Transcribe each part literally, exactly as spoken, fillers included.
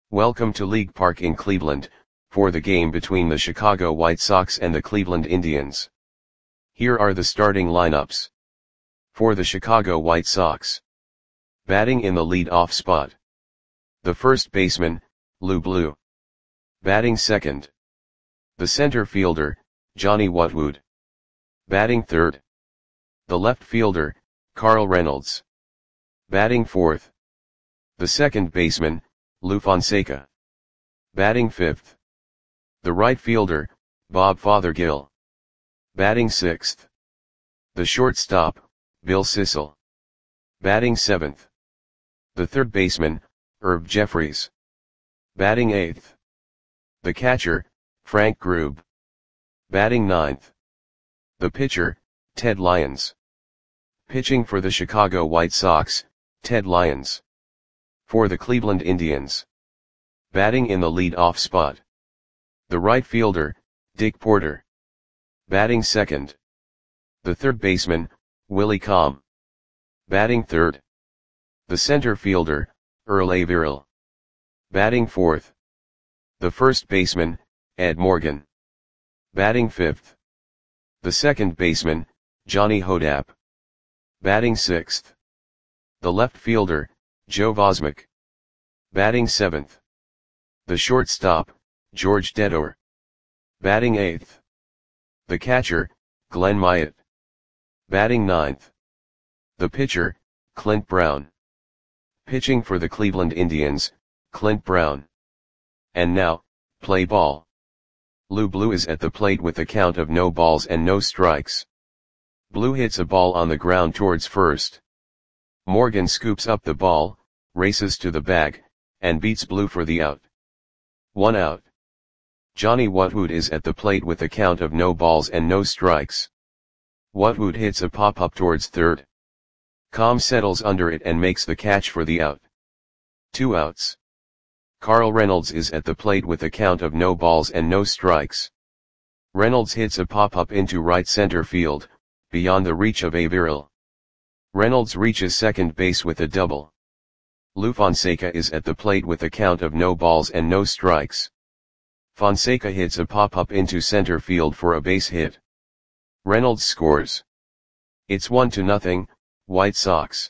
Welcome to League Park in Cleveland, for the game between the Chicago White Sox and the Cleveland Indians. Here are the starting lineups. For the Chicago White Sox. Batting in the lead-off spot. The first baseman, Lou Blue. Batting second. The center fielder, Johnny Whatwood. Batting third. The left fielder, Carl Reynolds. Batting fourth. The second baseman, Lou Fonseca. Batting fifth. The right fielder, Bob Fothergill. Batting sixth. The shortstop, Bill Sissel. Batting seventh. The third baseman, Herb Jeffries. Batting eighth. The catcher, Frank Grube. Batting ninth. The pitcher, Ted Lyons. Pitching for the Chicago White Sox, Ted Lyons. For the Cleveland Indians. Batting in the lead-off spot. The right fielder, Dick Porter. Batting second. The third baseman, Willie Comm. Batting third. The center fielder, Earl Averill. Batting fourth. The first baseman, Ed Morgan. Batting fifth. The second baseman, Johnny Hodapp. Batting sixth. The left fielder, Joe Vosmick. Batting seventh. The shortstop, George Dedor. Batting eighth. The catcher, Glenn Myatt. Batting ninth. The pitcher, Clint Brown. Pitching for the Cleveland Indians, Clint Brown. And now, play ball. Lou Blue is at the plate with a count of no balls and no strikes. Blue hits a ball on the ground towards first. Morgan scoops up the ball, races to the bag, and beats Blue for the out. One out. Johnny Whatwood is at the plate with a count of no balls and no strikes. Whatwood hits a pop-up towards third. Comm settles under it and makes the catch for the out. Two outs. Carl Reynolds is at the plate with a count of no balls and no strikes. Reynolds hits a pop-up into right center field, beyond the reach of Averill. Reynolds reaches second base with a double. Lou Fonseca is at the plate with a count of no balls and no strikes. Fonseca hits a pop-up into center field for a base hit. Reynolds scores. It's one to nothing, White Sox.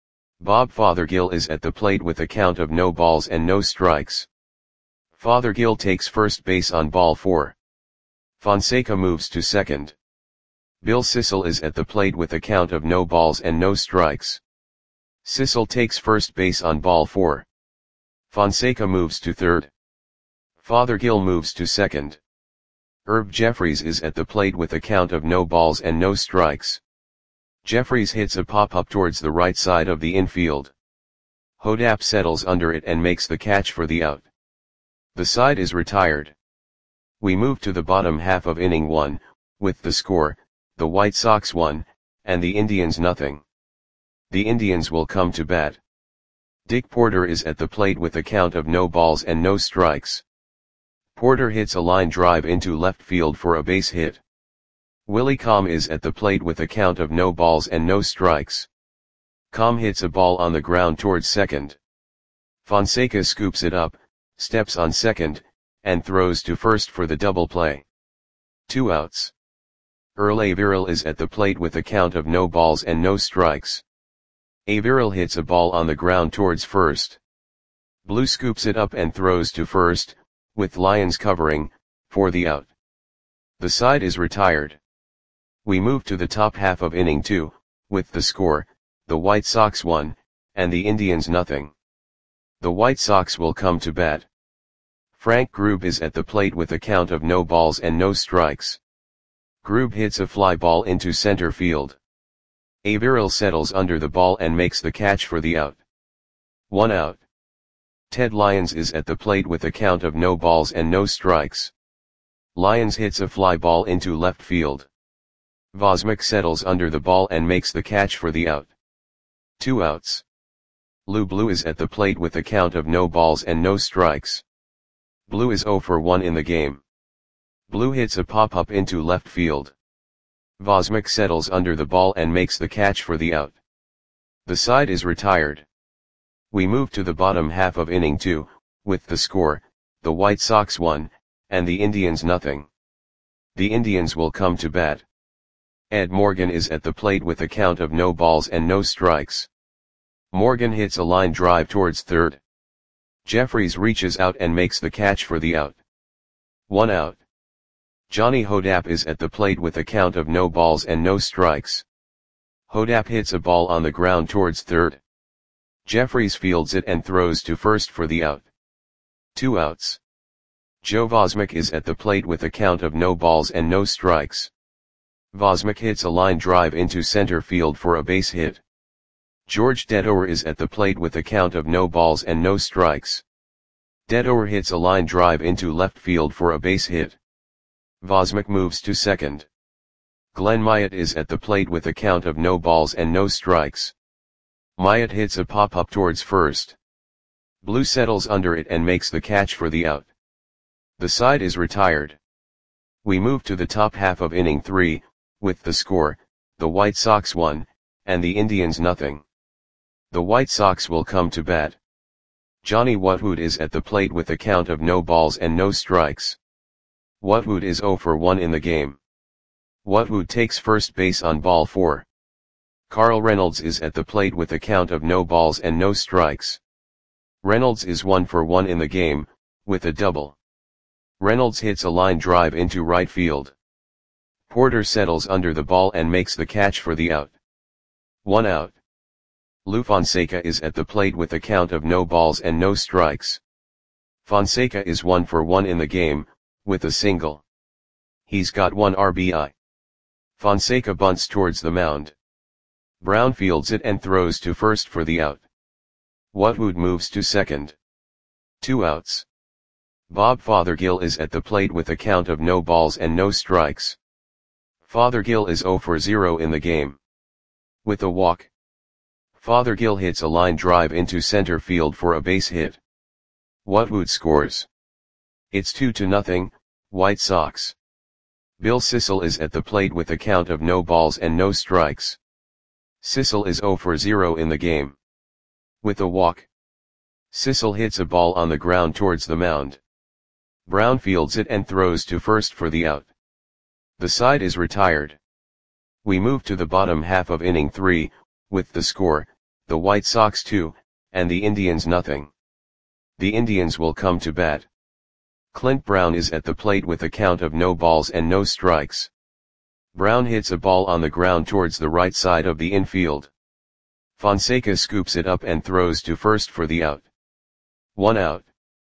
Bob Fothergill is at the plate with a count of no balls and no strikes. Fothergill takes first base on ball four. Fonseca moves to second. Bill Sissel is at the plate with a count of no balls and no strikes. Sissel takes first base on ball four. Fonseca moves to third. Fothergill moves to second. Herb Jeffries is at the plate with a count of no balls and no strikes. Jeffries hits a pop-up towards the right side of the infield. Hodapp settles under it and makes the catch for the out. The side is retired. We move to the bottom half of inning one, with the score, the White Sox one, and the Indians nothing. The Indians will come to bat. Dick Porter is at the plate with a count of no balls and no strikes. Porter hits a line drive into left field for a base hit. Willie Comm is at the plate with a count of no balls and no strikes. Comm hits a ball on the ground towards second. Fonseca scoops it up, steps on second, and throws to first for the double play. Two outs. Earl Averill is at the plate with a count of no balls and no strikes. Averill hits a ball on the ground towards first. Blue scoops it up and throws to first, with Lyons covering, for the out. The side is retired. We move to the top half of inning two, with the score, the White Sox one, and the Indians nothing. The White Sox will come to bat. Frank Grube is at the plate with a count of no balls and no strikes. Grube hits a fly ball into center field. Averill settles under the ball and makes the catch for the out. One out. Ted Lyons is at the plate with a count of no balls and no strikes. Lyons hits a fly ball into left field. Vosmick settles under the ball and makes the catch for the out. Two outs. Lou Blue is at the plate with a count of no balls and no strikes. Blue is zero for one in the game. Blue hits a pop-up into left field. Vosmick settles under the ball and makes the catch for the out. The side is retired. We move to the bottom half of inning two, with the score, the White Sox one, and the Indians nothing. The Indians will come to bat. Ed Morgan is at the plate with a count of no balls and no strikes. Morgan hits a line drive towards third. Jeffries reaches out and makes the catch for the out. One out. Johnny Hodapp is at the plate with a count of no balls and no strikes. Hodapp hits a ball on the ground towards third. Jeffries fields it and throws to first for the out. Two outs. Joe Vosmick is at the plate with a count of no balls and no strikes. Vosmick hits a line drive into center field for a base hit. George Dettower is at the plate with a count of no balls and no strikes. Dettower hits a line drive into left field for a base hit. Vosmick moves to second. Glenn Myatt is at the plate with a count of no balls and no strikes. Myatt hits a pop-up towards first. Blue settles under it and makes the catch for the out. The side is retired. We move to the top half of inning three, with the score, the White Sox one, and the Indians nothing. The White Sox will come to bat. Johnny Whatwood is at the plate with a count of no balls and no strikes. Whatwood is oh for one in the game. Whatwood takes first base on ball four. Carl Reynolds is at the plate with a count of no balls and no strikes. Reynolds is one for one in the game, with a double. Reynolds hits a line drive into right field. Porter settles under the ball and makes the catch for the out. One out. Lou Fonseca is at the plate with a count of no balls and no strikes. Fonseca is one for one in the game, with a single. He's got one R B I. Fonseca bunts towards the mound. Brown fields it and throws to first for the out. Whatwood moves to second. Two outs. Bob Fothergill is at the plate with a count of no balls and no strikes. Fothergill is oh for zero in the game. With a walk. Fothergill hits a line drive into center field for a base hit. Whatwood scores. It's two to nothing, White Sox. Bill Sissel is at the plate with a count of no balls and no strikes. Sissel is oh for zero in the game. With a walk. Sissel hits a ball on the ground towards the mound. Brown fields it and throws to first for the out. The side is retired. We move to the bottom half of inning three, with the score, the White Sox two, and the Indians nothing. The Indians will come to bat. Clint Brown is at the plate with a count of no balls and no strikes. Brown hits a ball on the ground towards the right side of the infield. Fonseca scoops it up and throws to first for the out. One out.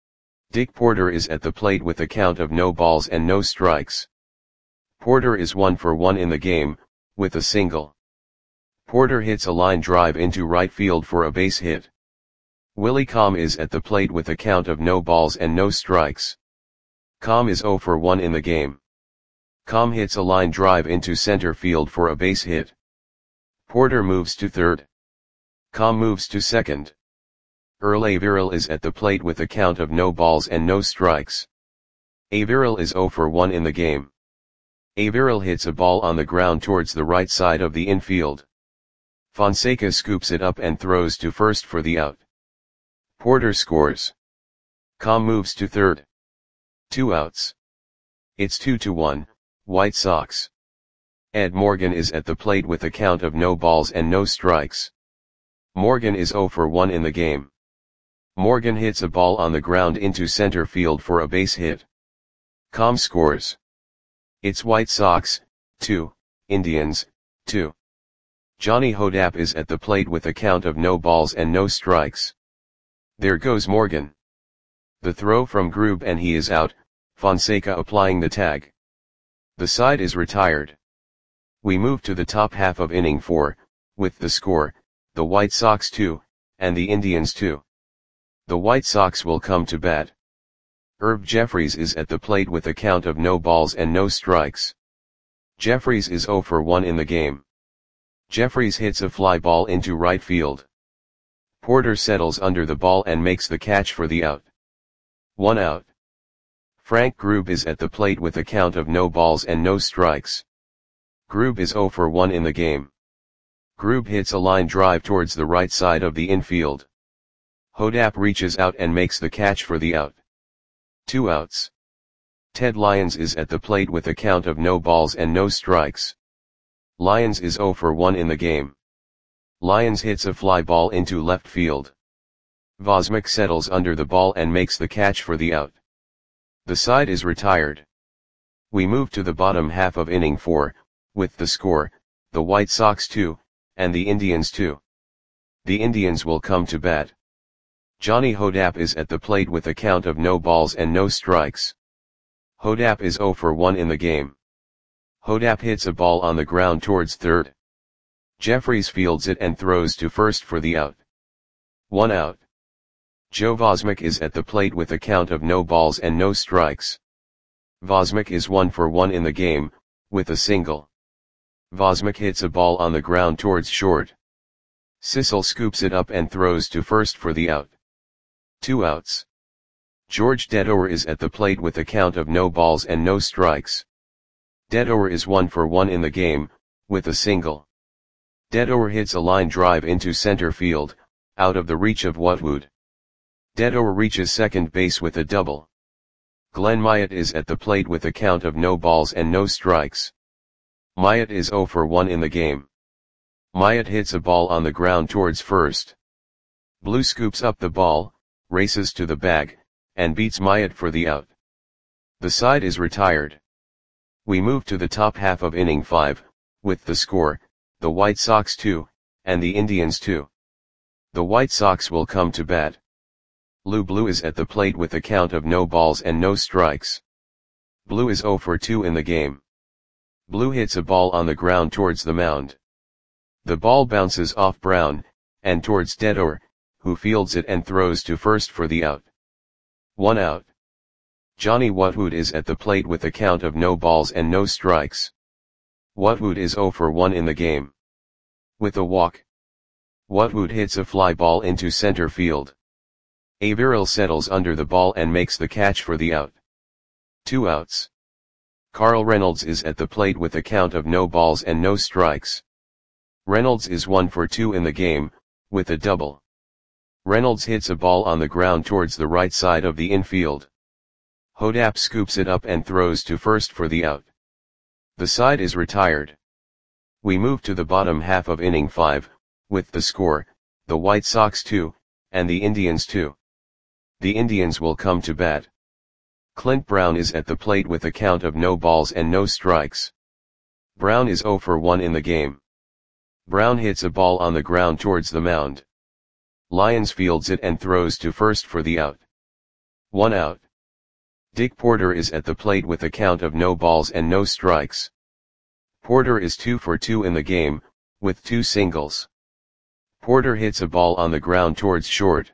Dick Porter is at the plate with a count of no balls and no strikes. Porter is one for one in the game, with a single. Porter hits a line drive into right field for a base hit. Willie Comm is at the plate with a count of no balls and no strikes. Comm is oh for one in the game. Comm hits a line drive into center field for a base hit. Porter moves to third. Comm moves to second. Earl Averill is at the plate with a count of no balls and no strikes. Averill is oh for one in the game. Averill hits a ball on the ground towards the right side of the infield. Fonseca scoops it up and throws to first for the out. Porter scores. Comm moves to third. Two outs. It's two to one, White Sox. Ed Morgan is at the plate with a count of no balls and no strikes. Morgan is oh for one in the game. Morgan hits a ball on the ground into center field for a base hit. Comm scores. It's White Sox, two, Indians, two. Johnny Hodapp is at the plate with a count of no balls and no strikes. There goes Morgan. The throw from Grube and he is out, Fonseca applying the tag. The side is retired. We move to the top half of inning four, with the score, the White Sox two, and the Indians two. The White Sox will come to bat. Herb Jeffries is at the plate with a count of no balls and no strikes. Jeffries is oh for one in the game. Jeffries hits a fly ball into right field. Porter settles under the ball and makes the catch for the out. One out. Frank Grube is at the plate with a count of no balls and no strikes. Grube is oh for one in the game. Grube hits a line drive towards the right side of the infield. Hodap reaches out and makes the catch for the out. Two outs. Ted Lyons is at the plate with a count of no balls and no strikes. Lyons is oh for one in the game. Lyons hits a fly ball into left field. Vosmik settles under the ball and makes the catch for the out. The side is retired. We move to the bottom half of inning four, with the score, the White Sox two, and the Indians two. The Indians will come to bat. Johnny Hodap is at the plate with a count of no balls and no strikes. Hodap is oh for one in the game. Hodap hits a ball on the ground towards third. Jeffries fields it and throws to first for the out. One out. Joe Vosmik is at the plate with a count of no balls and no strikes. Vosmik is one for one in the game, with a single. Vosmik hits a ball on the ground towards short. Sissel scoops it up and throws to first for the out. Two outs. George Detauer is at the plate with a count of no balls and no strikes. Detauer is one for one in the game, with a single. Detauer hits a line drive into center field, out of the reach of Whatwood. Detauer reaches second base with a double. Glenn Myatt is at the plate with a count of no balls and no strikes. Myatt is oh for one in the game. Myatt hits a ball on the ground towards first. Blue scoops up the ball, races to the bag, and beats Myatt for the out. The side is retired. We move to the top half of inning five, with the score, the White Sox two, and the Indians two. The White Sox will come to bat. Lou Blue is at the plate with a count of no balls and no strikes. Blue is oh for two in the game. Blue hits a ball on the ground towards the mound. The ball bounces off Brown, and towards Detauer, who fields it and throws to first for the out. One out. Johnny Whatwood is at the plate with a count of no balls and no strikes. Whatwood is oh for one in the game. With a walk. Whatwood hits a fly ball into center field. Averill settles under the ball and makes the catch for the out. Two outs. Carl Reynolds is at the plate with a count of no balls and no strikes. Reynolds is one for two in the game, with a double. Reynolds hits a ball on the ground towards the right side of the infield. Hodap scoops it up and throws to first for the out. The side is retired. We move to the bottom half of inning five, with the score, the White Sox two, and the Indians two. The Indians will come to bat. Clint Brown is at the plate with a count of no balls and no strikes. Brown is oh for one in the game. Brown hits a ball on the ground towards the mound. Lyons fields it and throws to first for the out. One out. Dick Porter is at the plate with a count of no balls and no strikes. Porter is two for two in the game, with two singles. Porter hits a ball on the ground towards short.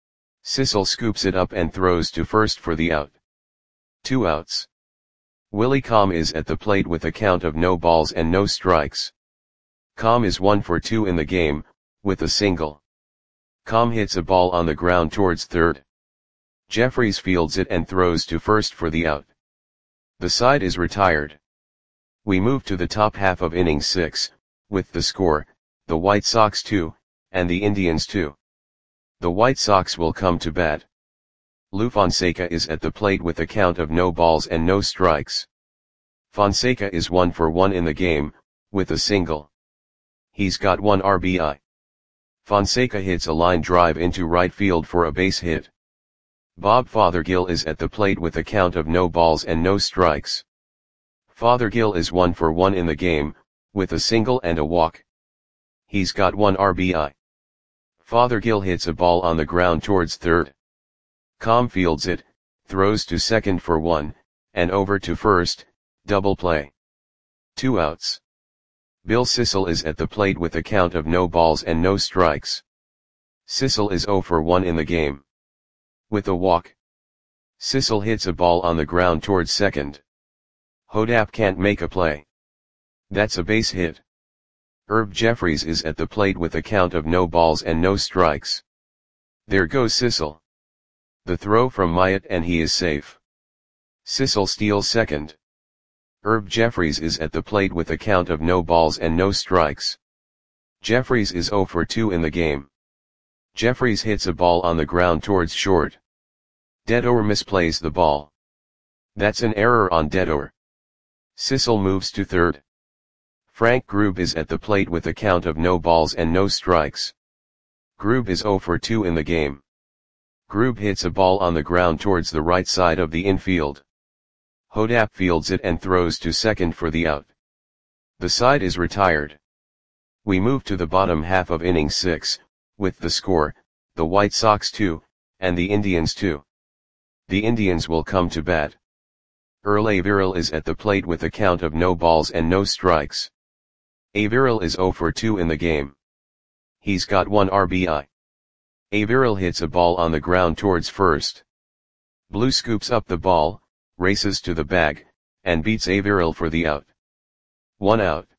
Sissel scoops it up and throws to first for the out. Two outs. Willie Comm is at the plate with a count of no balls and no strikes. Comm is one for two in the game, with a single. Comm hits a ball on the ground towards third. Jeffries fields it and throws to first for the out. The side is retired. We move to the top half of inning six, with the score, the White Sox two, and the Indians two. The White Sox will come to bat. Lou Fonseca is at the plate with a count of no balls and no strikes. Fonseca is one for one in the game, with a single. He's got one R B I. Fonseca hits a line drive into right field for a base hit. Bob Fothergill is at the plate with a count of no balls and no strikes. Fothergill is one for one in the game, with a single and a walk. He's got one R B I. Fothergill hits a ball on the ground towards third. Comm fields it, throws to second for one, and over to first, double play. Two outs. Bill Sissel is at the plate with a count of no balls and no strikes. Sissel is oh for one in the game. With a walk. Sissel hits a ball on the ground towards second. Hodap can't make a play. That's a base hit. Herb Jeffries is at the plate with a count of no balls and no strikes. There goes Sissel. The throw from Myatt and he is safe. Sissel steals second. Herb Jeffries is at the plate with a count of no balls and no strikes. Jeffries is oh for two in the game. Jeffries hits a ball on the ground towards short. Dedoer misplays the ball. That's an error on Dedoer. Sissel moves to third. Frank Grube is at the plate with a count of no balls and no strikes. Grube is zero for two in the game. Grube hits a ball on the ground towards the right side of the infield. Hodapp fields it and throws to second for the out. The side is retired. We move to the bottom half of inning six, with the score, the White Sox two, and the Indians two. The Indians will come to bat. Earl Averill is at the plate with a count of no balls and no strikes. Averill is zero for two in the game. He's got one R B I. Averill hits a ball on the ground towards first. Blue scoops up the ball, races to the bag, and beats Averill for the out. One out.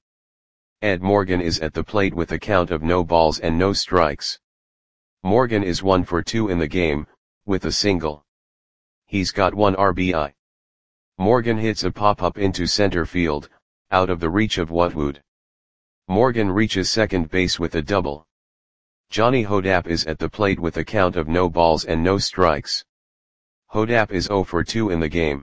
Ed Morgan is at the plate with a count of no balls and no strikes. Morgan is one for two in the game, with a single. He's got one R B I. Morgan hits a pop-up into center field, out of the reach of Whatwood. Morgan reaches second base with a double. Johnny Hodapp is at the plate with a count of no balls and no strikes. Hodapp is zero for two in the game.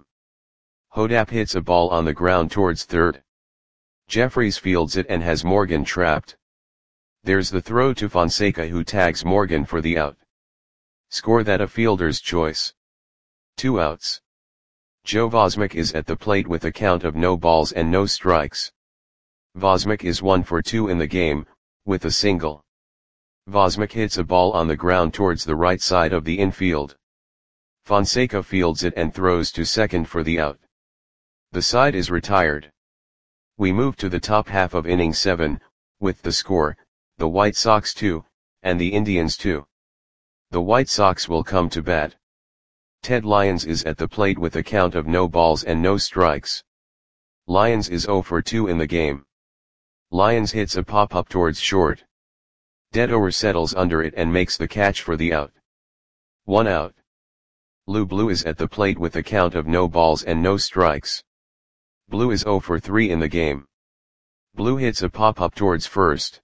Hodapp hits a ball on the ground towards third. Jeffries fields it and has Morgan trapped. There's the throw to Fonseca, who tags Morgan for the out. Score that a fielder's choice. Two outs. Joe Vosmick is at the plate with a count of no balls and no strikes. Vosmick is one for two in the game, with a single. Vosmick hits a ball on the ground towards the right side of the infield. Fonseca fields it and throws to second for the out. The side is retired. We move to the top half of inning seven, with the score, the White Sox two, and the Indians two. The White Sox will come to bat. Ted Lyons is at the plate with a count of no balls and no strikes. Lyons is zero for two in the game. Lyons hits a pop-up towards short. Dedoer settles under it and makes the catch for the out. One out. Lou Blue is at the plate with a count of no balls and no strikes. Blue is zero for three in the game. Blue hits a pop-up towards first.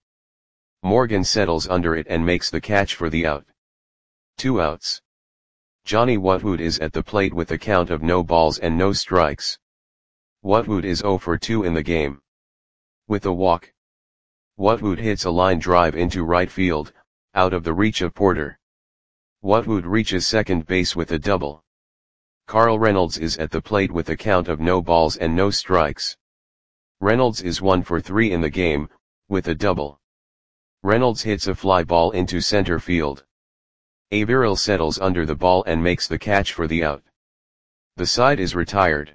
Morgan settles under it and makes the catch for the out. Two outs. Johnny Whatwood is at the plate with a count of no balls and no strikes. Whatwood is zero for two in the game. With a walk. Whatwood hits a line drive into right field, out of the reach of Porter. Whatwood reaches second base with a double. Carl Reynolds is at the plate with a count of no balls and no strikes. Reynolds is one for three in the game, with a double. Reynolds hits a fly ball into center field. Averill settles under the ball and makes the catch for the out. The side is retired.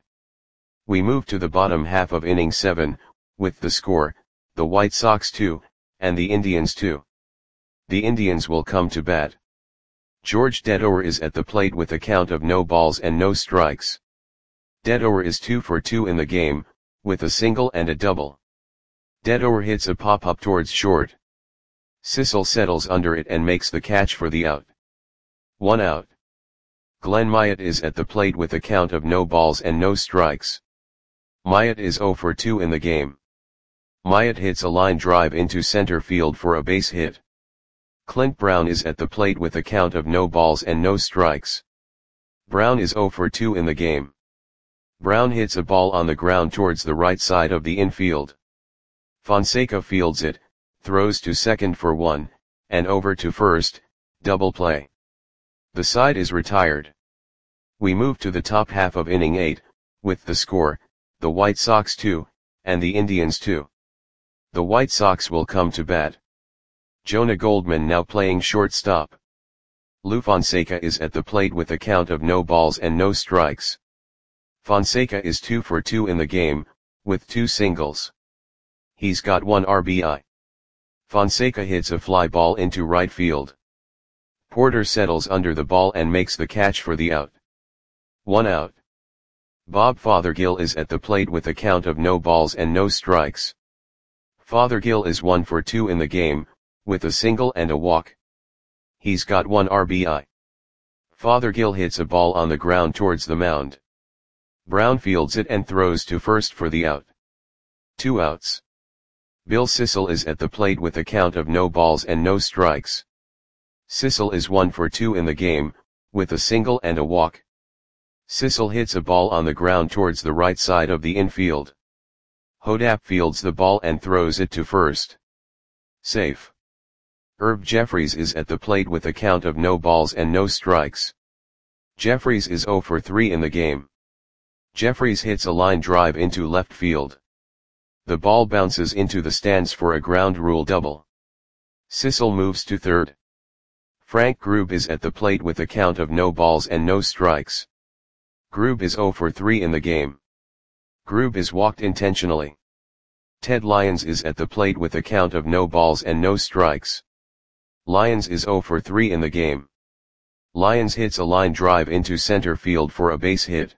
We move to the bottom half of inning seven, with the score, the White Sox two, and the Indians two. The Indians will come to bat. George Dedoer is at the plate with a count of no balls and no strikes. Dedoer is two for two in the game, with a single and a double. Dedoer hits a pop-up towards short. Sissel settles under it and makes the catch for the out. One out. Glenn Myatt is at the plate with a count of no balls and no strikes. Myatt is zero for two in the game. Myatt hits a line drive into center field for a base hit. Clint Brown is at the plate with a count of no balls and no strikes. Brown is zero for two in the game. Brown hits a ball on the ground towards the right side of the infield. Fonseca fields it, throws to second for one, and over to first, double play. The side is retired. We move to the top half of inning eight, with the score, the White Sox two, and the Indians two. The White Sox will come to bat. Jonah Goldman now playing shortstop. Lou Fonseca is at the plate with a count of no balls and no strikes. Fonseca is two for two in the game, with two singles. He's got one R B I. Fonseca hits a fly ball into right field. Porter settles under the ball and makes the catch for the out. One out. Bob Fothergill is at the plate with a count of no balls and no strikes. Fothergill is one for two in the game, with a single and a walk. He's got one R B I. Fothergill hits a ball on the ground towards the mound. Brown fields it and throws to first for the out. Two outs. Bill Sissel is at the plate with a count of no balls and no strikes. Sissel is one for two in the game, with a single and a walk. Sissel hits a ball on the ground towards the right side of the infield. Hodapp fields the ball and throws it to first. Safe. Herb Jeffries is at the plate with a count of no balls and no strikes. Jeffries is zero for three in the game. Jeffries hits a line drive into left field. The ball bounces into the stands for a ground rule double. Sissel moves to third. Frank Grube is at the plate with a count of no balls and no strikes. Grube is zero for three in the game. Grube is walked intentionally. Ted Lyons is at the plate with a count of no balls and no strikes. Lyons is zero for three in the game. Lyons hits a line drive into center field for a base hit.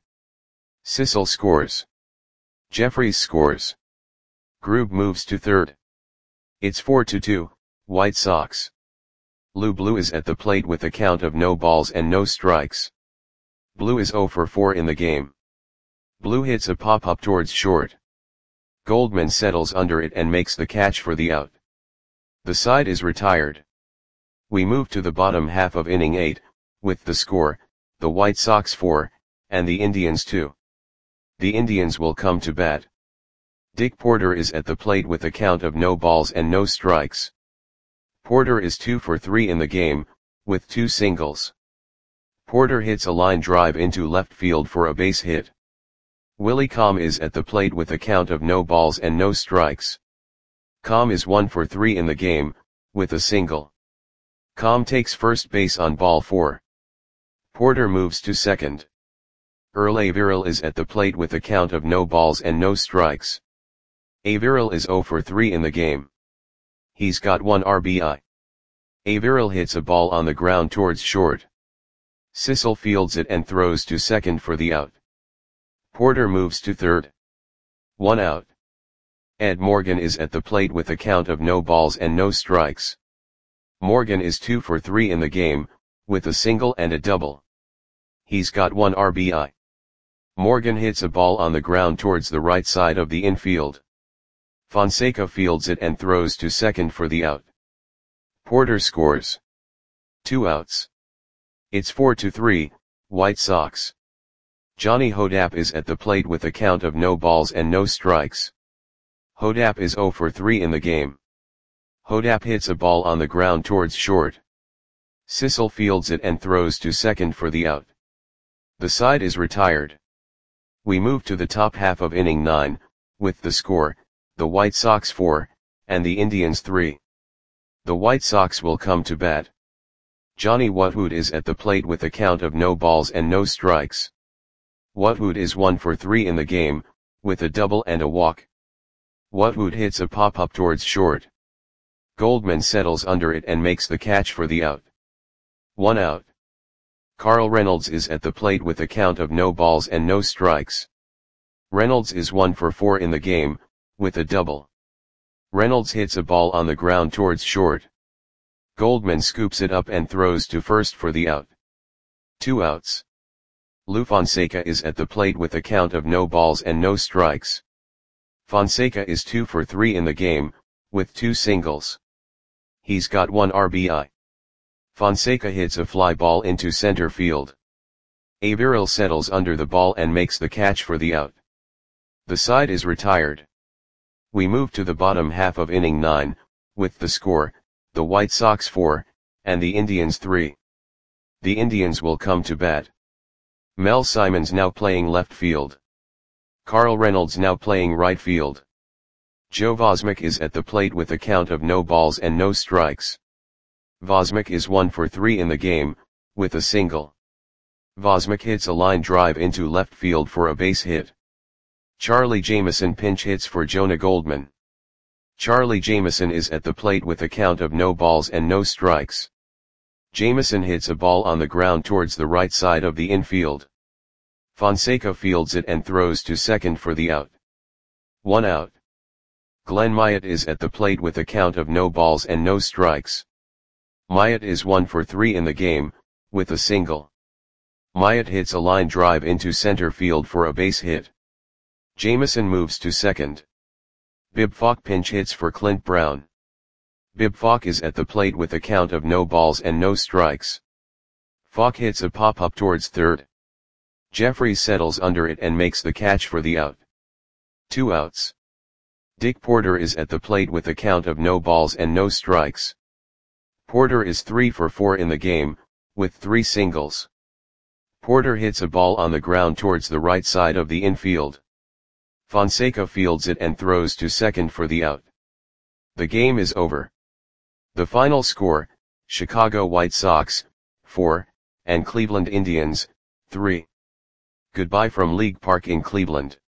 Sissel scores. Jeffries scores. Grube moves to third. It's four to two, White Sox. Lou Blue is at the plate with a count of no balls and no strikes. Blue is zero for four in the game. Blue hits a pop-up towards short. Goldman settles under it and makes the catch for the out. The side is retired. We move to the bottom half of inning eight, with the score, the White Sox four, and the Indians two. The Indians will come to bat. Dick Porter is at the plate with a count of no balls and no strikes. Porter is two for three in the game, with two singles. Porter hits a line drive into left field for a base hit. Willie Comm is at the plate with a count of no balls and no strikes. Comm is one for three in the game, with a single. Comm takes first base on ball four. Porter moves to second. Earl Averill is at the plate with a count of no balls and no strikes. Averill is zero for three in the game. He's got one R B I. Averill hits a ball on the ground towards short. Sissel fields it and throws to second for the out. Porter moves to third. One out. Ed Morgan is at the plate with a count of no balls and no strikes. Morgan is two for three in the game, with a single and a double. He's got one R B I. Morgan hits a ball on the ground towards the right side of the infield. Fonseca fields it and throws to second for the out. Porter scores. Two outs. It's four to three, White Sox. Johnny Hodapp is at the plate with a count of no balls and no strikes. Hodapp is zero for three in the game. Hodapp hits a ball on the ground towards short. Sissel fields it and throws to second for the out. The side is retired. We move to the top half of inning nine, with the score, the White Sox four, and the Indians three. The White Sox will come to bat. Johnny Wutwood is at the plate with a count of no balls and no strikes. Wutwood is one for three in the game, with a double and a walk. Wutwood hits a pop-up towards short. Goldman settles under it and makes the catch for the out. One out. Carl Reynolds is at the plate with a count of no balls and no strikes. Reynolds is one for four in the game, with a double. Reynolds hits a ball on the ground towards short. Goldman scoops it up and throws to first for the out. Two outs. Lou Fonseca is at the plate with a count of no balls and no strikes. Fonseca is two for three in the game, with two singles. He's got one R B I. Fonseca hits a fly ball into center field. Averill settles under the ball and makes the catch for the out. The side is retired. We move to the bottom half of inning nine, with the score, the White Sox four, and the Indians three. The Indians will come to bat. Mel Simons now playing left field. Carl Reynolds now playing right field. Joe Vosmick is at the plate with a count of no balls and no strikes. Vosmick is one for three in the game, with a single. Vosmick hits a line drive into left field for a base hit. Charlie Jameson pinch hits for Jonah Goldman. Charlie Jameson is at the plate with a count of no balls and no strikes. Jameson hits a ball on the ground towards the right side of the infield. Fonseca fields it and throws to second for the out. One out. Glenn Myatt is at the plate with a count of no balls and no strikes. Myatt is one for three in the game, with a single. Myatt hits a line drive into center field for a base hit. Jameson moves to second. Bib Falk pinch hits for Clint Brown. Bibb Falk is at the plate with a count of no balls and no strikes. Falk hits a pop-up towards third. Jeffries settles under it and makes the catch for the out. Two outs. Dick Porter is at the plate with a count of no balls and no strikes. Porter is three for four in the game, with three singles. Porter hits a ball on the ground towards the right side of the infield. Fonseca fields it and throws to second for the out. The game is over. The final score, Chicago White Sox, four, and Cleveland Indians, three. Goodbye from League Park in Cleveland.